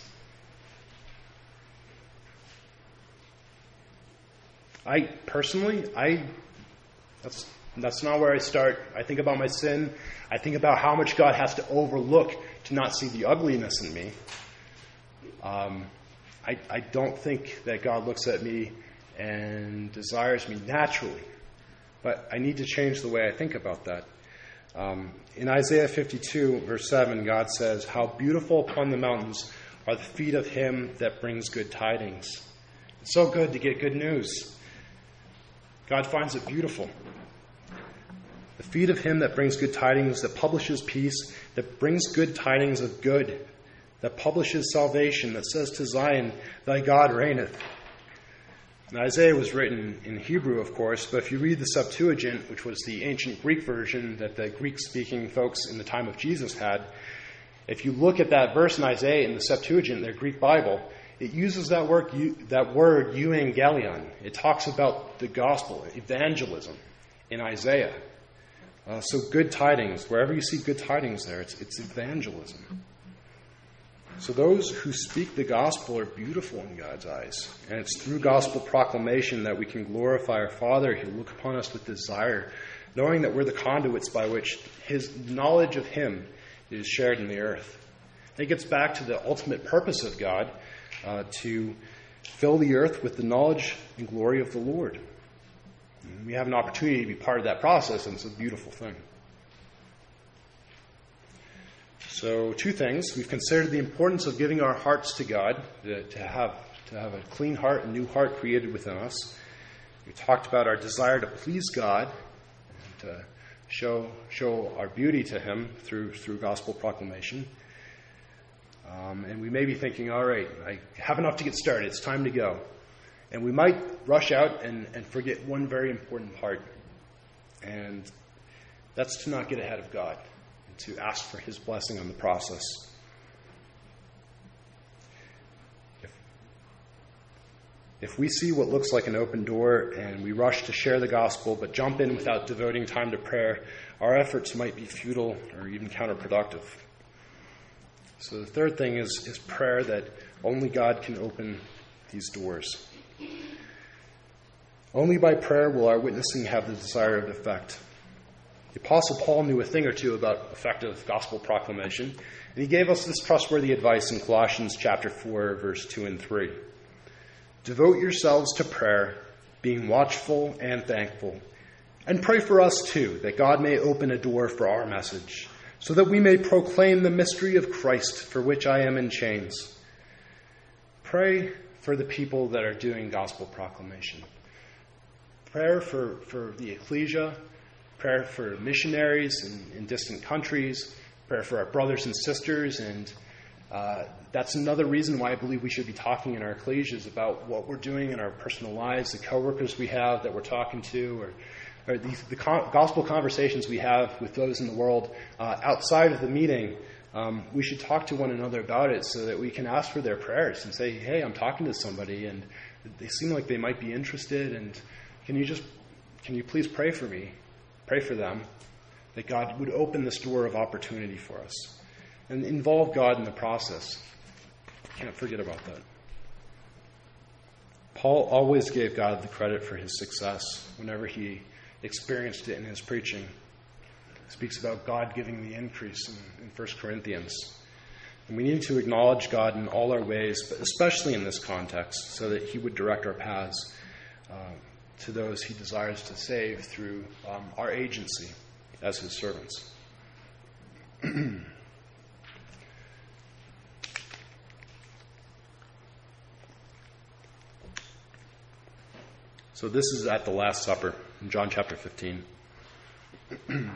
Speaker 2: I personally, I that's that's not where I start. I think about my sin. I think about how much God has to overlook to not see the ugliness in me. Um, I, I don't think that God looks at me and desires me naturally. But I need to change the way I think about that. Um, in Isaiah fifty-two, verse seven, God says, how beautiful upon the mountains are the feet of him that brings good tidings. It's so good to get good news. God finds it beautiful. The feet of him that brings good tidings, that publishes peace, that brings good tidings of good, that publishes salvation, that says to Zion, thy God reigneth. Now, Isaiah was written in Hebrew, of course, but if you read the Septuagint, which was the ancient Greek version that the Greek-speaking folks in the time of Jesus had, if you look at that verse in Isaiah in the Septuagint, their Greek Bible, it uses that word, that word euangelion. It talks about the gospel, evangelism, in Isaiah. Uh, so good tidings, wherever you see good tidings there, it's, it's evangelism. So those who speak the gospel are beautiful in God's eyes. And it's through gospel proclamation that we can glorify our Father. He'll look upon us with desire, knowing that we're the conduits by which his knowledge of him is shared in the earth. And it gets back to the ultimate purpose of God, uh, to fill the earth with the knowledge and glory of the Lord. And we have an opportunity to be part of that process, and it's a beautiful thing. So, two things. We've considered the importance of giving our hearts to God, to, to have to have a clean heart, a new heart created within us. We talked about our desire to please God, and to show show our beauty to him through through gospel proclamation. Um, and we may be thinking, all right, I have enough to get started. It's time to go. And we might rush out and, and forget one very important part, and that's to not get ahead of God, to ask for his blessing on the process. If, if we see what looks like an open door and we rush to share the gospel but jump in without devoting time to prayer, our efforts might be futile or even counterproductive. So the third thing is, is prayer, that only God can open these doors. Only by prayer will our witnessing have the desired effect. The Apostle Paul knew a thing or two about effective gospel proclamation, and he gave us this trustworthy advice in Colossians chapter four, verse two and three. Devote yourselves to prayer, being watchful and thankful, and pray for us too, that God may open a door for our message, so that we may proclaim the mystery of Christ, for which I am in chains. Pray for the people that are doing gospel proclamation. Prayer for, for the ecclesia, prayer for missionaries in, in distant countries, prayer for our brothers and sisters and Uh, that's another reason why I believe we should be talking in our ecclesias about what we're doing in our personal lives, the coworkers we have that we're talking to, or, or the, the con- gospel conversations we have with those in the world uh, outside of the meeting. Um, we should talk to one another about it so that we can ask for their prayers and say, hey, I'm talking to somebody and they seem like they might be interested, and can you just, can you please pray for me, pray for them, that God would open this door of opportunity for us and involve God in the process. Can't forget about that. Paul always gave God the credit for his success whenever he experienced it in his preaching. He speaks about God giving the increase in, in First Corinthians. And we need to acknowledge God in all our ways, but especially in this context, so that he would direct our paths uh, to those he desires to save through um, our agency as his servants. So this is at the Last Supper in John chapter fifteen. In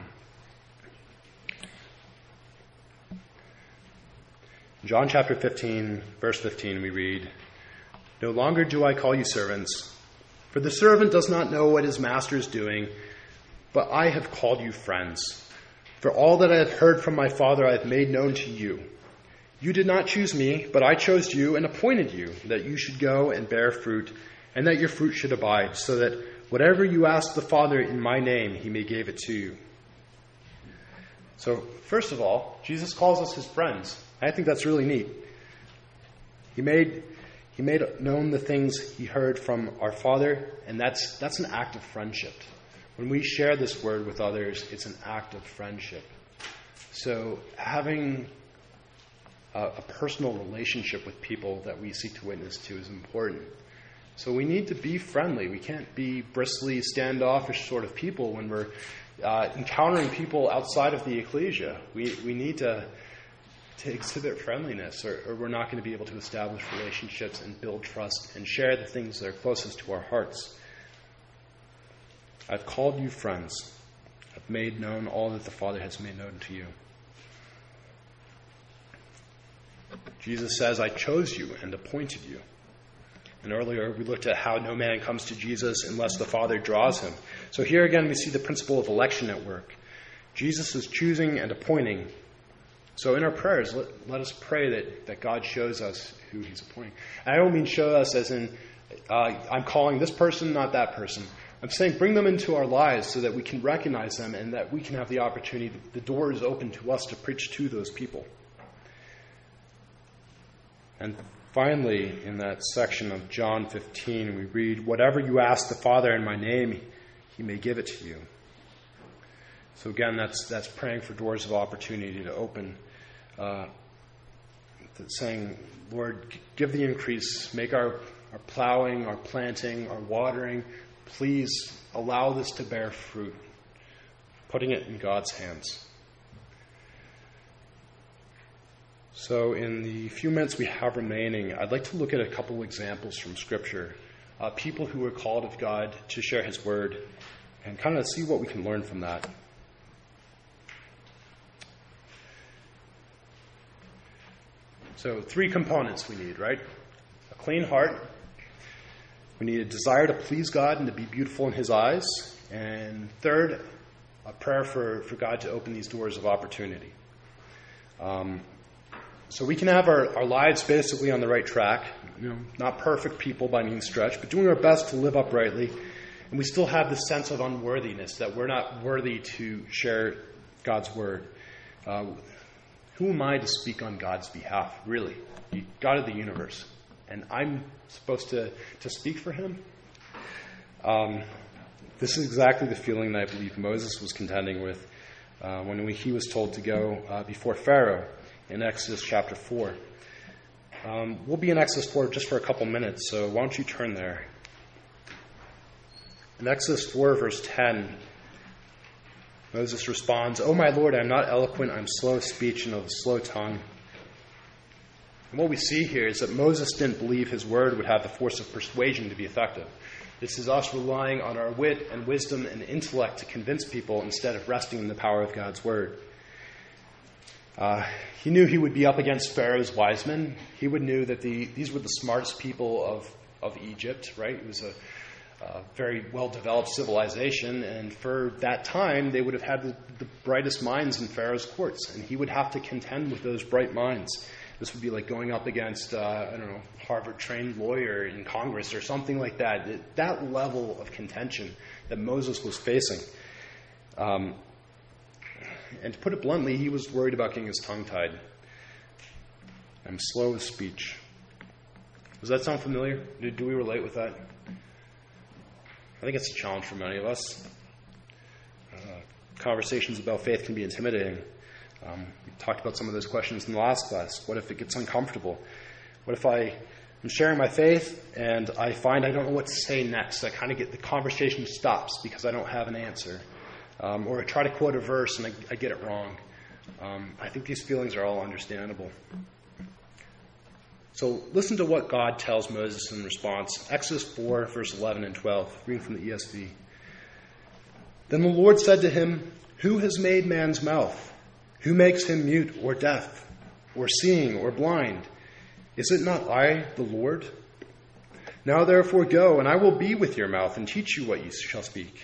Speaker 2: John chapter fifteen, verse fifteen, we read, "No longer do I call you servants, for the servant does not know what his master is doing, but I have called you friends. For all that I have heard from my Father I have made known to you. You did not choose me, but I chose you and appointed you, that you should go and bear fruit, and that your fruit should abide, so that whatever you ask the Father in my name, he may give it to you." So, first of all, Jesus calls us his friends. I think that's really neat. He made he made known the things he heard from our Father, and that's that's an act of friendship. When we share this word with others, it's an act of friendship. So having a, a personal relationship with people that we seek to witness to is important. So we need to be friendly. We can't be bristly, standoffish sort of people when we're uh, encountering people outside of the ecclesia. We we need to to exhibit friendliness, or, or we're not going to be able to establish relationships and build trust and share the things that are closest to our hearts. I've called you friends. I've made known all that the Father has made known to you. Jesus says, I chose you and appointed you. And earlier we looked at how no man comes to Jesus unless the Father draws him. So here again we see the principle of election at work. Jesus is choosing and appointing. So in our prayers, let, let us pray that, that God shows us who he's appointing. And I don't mean show us as in, uh, I'm calling this person, not that person. I'm saying bring them into our lives so that we can recognize them and that we can have the opportunity, the door is open to us to preach to those people. And finally, in that section of John fifteen, we read, whatever you ask the Father in my name, he may give it to you. So again, that's that's praying for doors of opportunity to open. Uh, saying, Lord, give the increase. Make our, our plowing, our planting, our watering. Please allow this to bear fruit. Putting it in God's hands. So in the few minutes we have remaining, I'd like to look at a couple examples from Scripture. Uh, people who were called of God to share his word and kind of see what we can learn from that. So three components we need, right? A clean heart. We need a desire to please God and to be beautiful in his eyes. And third, a prayer for, for God to open these doors of opportunity. Um, so we can have our, our lives basically on the right track. You know, not perfect people by any stretch, but doing our best to live uprightly. And we still have this sense of unworthiness, that we're not worthy to share God's word. Uh, who am I to speak on God's behalf, really? God of the universe. And I'm supposed to, to speak for him? Um, this is exactly the feeling that I believe Moses was contending with uh, when we, he was told to go uh, before Pharaoh in Exodus chapter four. Um, we'll be in Exodus four just for a couple minutes, so why don't you turn there. In Exodus four, verse ten, Moses responds, "O my Lord, I am not eloquent, I am slow of speech and of a slow tongue." And what we see here is that Moses didn't believe his word would have the force of persuasion to be effective. This is us relying on our wit and wisdom and intellect to convince people instead of resting in the power of God's word. Uh, he knew he would be up against Pharaoh's wise men. He would knew that the, these were the smartest people of, of Egypt, right? It was a uh, very well-developed civilization, and for that time, they would have had the, the brightest minds in Pharaoh's courts, and he would have to contend with those bright minds. This would be like going up against, uh, I don't know, Harvard-trained lawyer in Congress or something like that. That, that level of contention that Moses was facing. Um, and to put it bluntly, he was worried about getting his tongue tied. I'm slow of speech. Does that sound familiar? Do, do we relate with that? I think it's a challenge for many of us. Uh, conversations about faith can be intimidating. Um, we talked about some of those questions in the last class. What if it gets uncomfortable? What if I am sharing my faith and I find I don't know what to say next? I kind of get the conversation stops because I don't have an answer. Um, or I try to quote a verse and I, I get it wrong. Um, I think these feelings are all understandable. So listen to what God tells Moses in response. Exodus four, verse eleven and twelve, reading from the E S V. Then the Lord said to him, "Who has made man's mouth? Who makes him mute or deaf, or seeing or blind? Is it not I, the Lord? Now therefore go, and I will be with your mouth and teach you what you shall speak."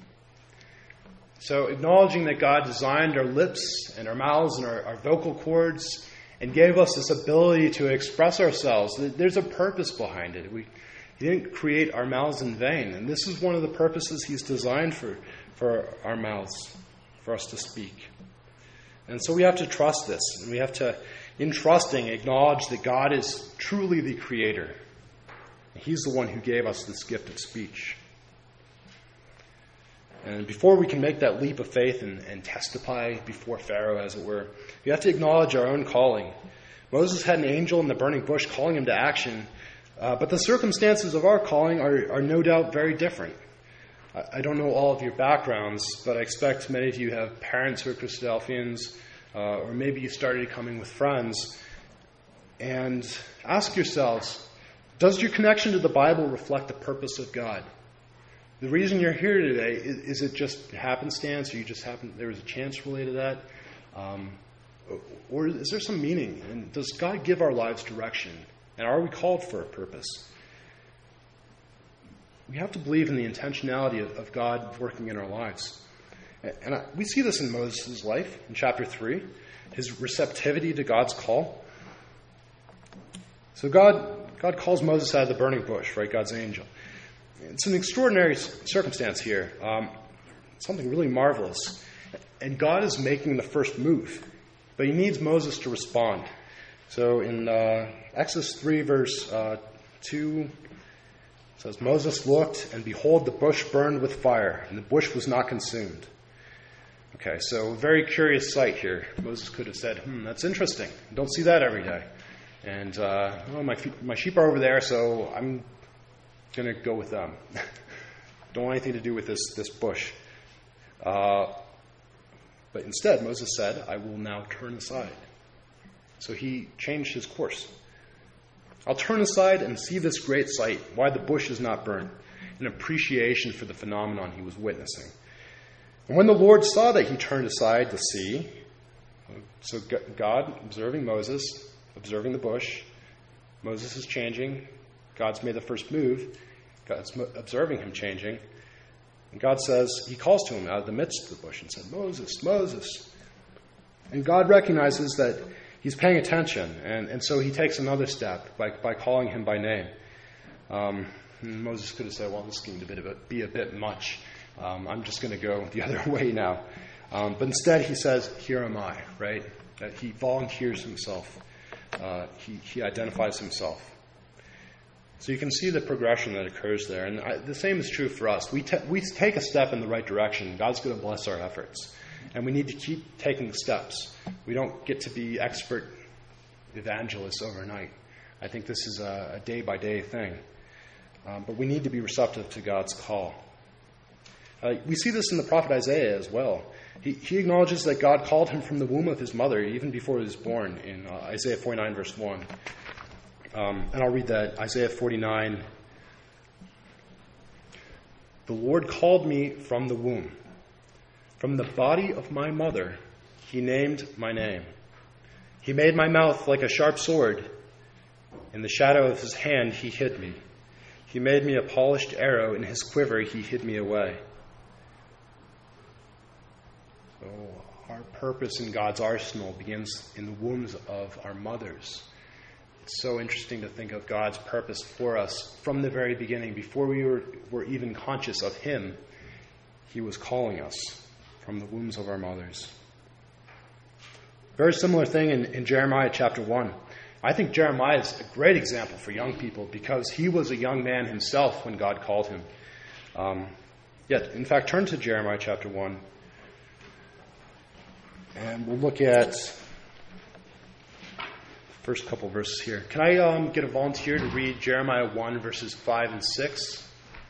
Speaker 2: So acknowledging that God designed our lips and our mouths and our, our vocal cords and gave us this ability to express ourselves, there's a purpose behind it. We, he didn't create our mouths in vain. And this is one of the purposes he's designed for, for our mouths, for us to speak. And so we have to trust this. And we have to, in trusting, acknowledge that God is truly the creator. He's the one who gave us this gift of speech. And before we can make that leap of faith and, and testify before Pharaoh, as it were, we have to acknowledge our own calling. Moses had an angel in the burning bush calling him to action, uh, but the circumstances of our calling are, are no doubt very different. I, I don't know all of your backgrounds, but I expect many of you have parents who are Christadelphians, uh, or maybe you started coming with friends. And ask yourselves, does your connection to the Bible reflect the purpose of God? The reason you're here today, is, is it just happenstance, or you just happen, there was a chance related to that? Um, or is there some meaning? And does God give our lives direction? And are we called for a purpose? We have to believe in the intentionality of, of God working in our lives. And I, we see this in Moses' life, in chapter three, his receptivity to God's call. So God, God calls Moses out of the burning bush, right? God's angel. It's an extraordinary circumstance here, um, something really marvelous. And God is making the first move, but he needs Moses to respond. So in uh, Exodus three, verse uh, two, it says, "Moses looked, and behold, the bush burned with fire, and the bush was not consumed." Okay, so a very curious sight here. Moses could have said, hmm, that's interesting. I don't see that every day. And uh, oh, my, my sheep are over there, so I'm going to go with them. Don't want anything to do with this, this bush. Uh, but instead, Moses said, "I will now turn aside." So he changed his course. I'll turn aside and see this great sight, why the bush is not burnt, an appreciation for the phenomenon he was witnessing. And when the Lord saw that he turned aside to see, so God, observing Moses, observing the bush, Moses is changing, God's made the first move, God's observing him changing, and God says, he calls to him out of the midst of the bush and said, "Moses, Moses." And God recognizes that he's paying attention, and, and so he takes another step by, by calling him by name. Um, Moses could have said, well, this is going to be a bit, be a bit much. Um, I'm just going to go the other way now. Um, but instead he says, "Here am I," right? That he volunteers himself. Uh, he, he identifies himself. So you can see the progression that occurs there. And I, the same is true for us. We, te- we take a step in the right direction. God's going to bless our efforts. And we need to keep taking steps. We don't get to be expert evangelists overnight. I think this is a, a day-by-day thing. Um, but we need to be receptive to God's call. Uh, we see this in the prophet Isaiah as well. He, he acknowledges that God called him from the womb of his mother, even before he was born, in uh, Isaiah forty-nine, verse one. Um, and I'll read that. Isaiah forty-nine. "The Lord called me from the womb. From the body of my mother, he named my name. He made my mouth like a sharp sword. In the shadow of his hand he hid me. He made me a polished arrow. In his quiver he hid me away. So our purpose in God's arsenal begins in the wombs of our mothers. It's so interesting to think of God's purpose for us from the very beginning. Before we were, were even conscious of him, he was calling us from the wombs of our mothers. Very similar thing in, in Jeremiah chapter one. I think Jeremiah is a great example for young people because he was a young man himself when God called him. Um, yeah, in fact, turn to Jeremiah chapter one. And we'll look at the first couple verses here. Can I um, get a volunteer to read Jeremiah one, verses five and six?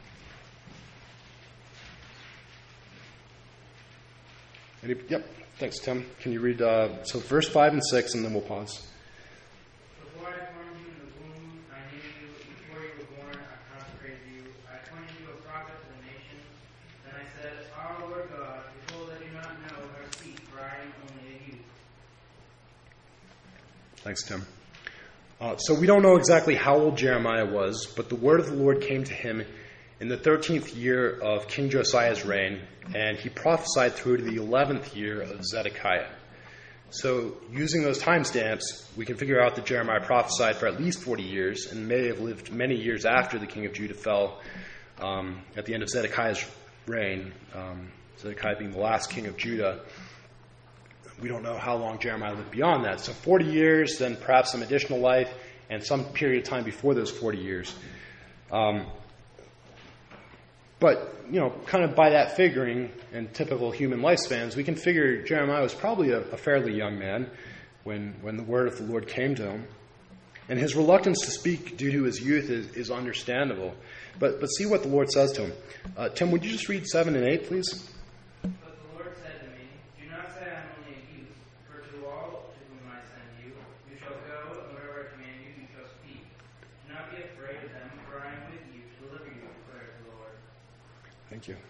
Speaker 2: Any, yep. Thanks, Tim. Can you read, uh, so verse five and six, and then we'll pause.
Speaker 6: Before I formed you in the womb, I knew you. Before you were born, I consecrated you. I appointed you a prophet to the nations. Then I said, Ah, Lord God, behold, I do not know how to speak, for I am only a youth.
Speaker 2: Thanks, Tim. Uh, so we don't know exactly how old Jeremiah was, but the word of the Lord came to him in the thirteenth year of King Josiah's reign, and he prophesied through to the eleventh year of Zedekiah. So using those timestamps, we can figure out that Jeremiah prophesied for at least forty years and may have lived many years after the king of Judah fell um, at the end of Zedekiah's reign, um, Zedekiah being the last king of Judah. We don't know how long Jeremiah lived beyond that. So forty years, then perhaps some additional life, and some period of time before those forty years. Um, But, you know, kind of by that figuring and typical human lifespans, we can figure Jeremiah was probably a, a fairly young man when, when the word of the Lord came to him. And his reluctance to speak due to his youth is, is understandable. But but see what the Lord says to him. Uh, Tim, would you just read seven and eight, please?
Speaker 6: But the Lord said to me, Do not say I am only a youth, for to all to whom I send you, you shall go, and wherever I command you, you shall speak. Do not be afraid of them, for I am with you to deliver you, declares the Lord.
Speaker 2: Thank you.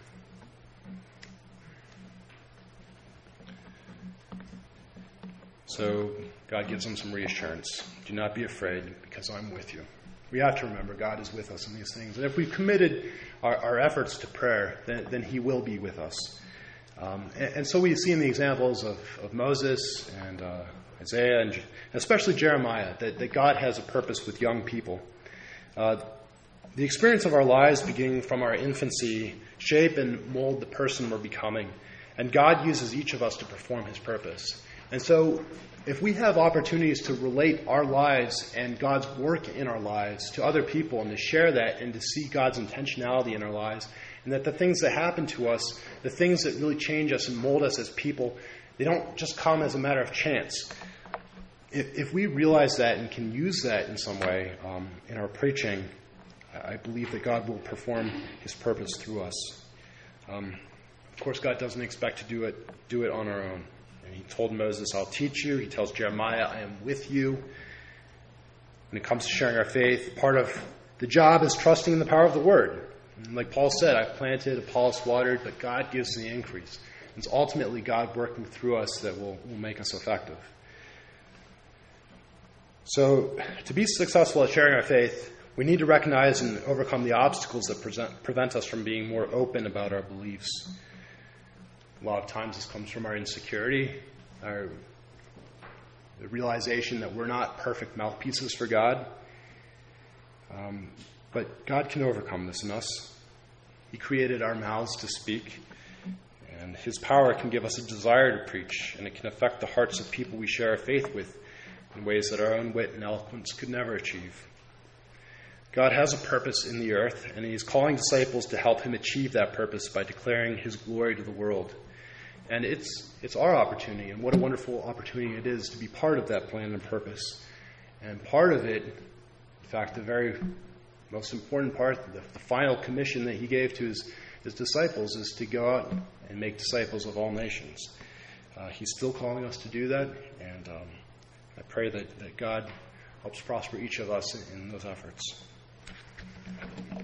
Speaker 2: So God gives them some reassurance. Do not be afraid, because I'm with you. We have to remember God is with us in these things. And if we've committed our, our efforts to prayer, then, then he will be with us. Um, and, and so we see in the examples of, of Moses and uh, Isaiah, and especially Jeremiah, that, that God has a purpose with young people. Uh, the experience of our lives, beginning from our infancy, shape and mold the person we're becoming. And God uses each of us to perform his purpose. And so if we have opportunities to relate our lives and God's work in our lives to other people and to share that and to see God's intentionality in our lives, and that the things that happen to us, the things that really change us and mold us as people, they don't just come as a matter of chance. If, if we realize that and can use that in some way um, in our preaching, I believe that God will perform his purpose through us. Um, of course, God doesn't expect to do it do it on our own. And he told Moses, I'll teach you. He tells Jeremiah, I am with you. When it comes to sharing our faith, part of the job is trusting in the power of the word. And like Paul said, I've planted, Apollos watered, but God gives the increase. It's ultimately God working through us that will, will make us effective. So to be successful at sharing our faith, we need to recognize and overcome the obstacles that present, prevent us from being more open about our beliefs. A lot of times this comes from our insecurity, our the realization that we're not perfect mouthpieces for God. Um, but God can overcome this in us. He created our mouths to speak, and his power can give us a desire to preach, and it can affect the hearts of people we share our faith with in ways that our own wit and eloquence could never achieve. God has a purpose in the earth, and he is calling disciples to help him achieve that purpose by declaring his glory to the world. And it's it's our opportunity, and what a wonderful opportunity it is to be part of that plan and purpose. And part of it, in fact, the very most important part, the, the final commission that he gave to his, his disciples is to go out and make disciples of all nations. Uh, he's still calling us to do that, and um, I pray that, that God helps prosper each of us in, in those efforts.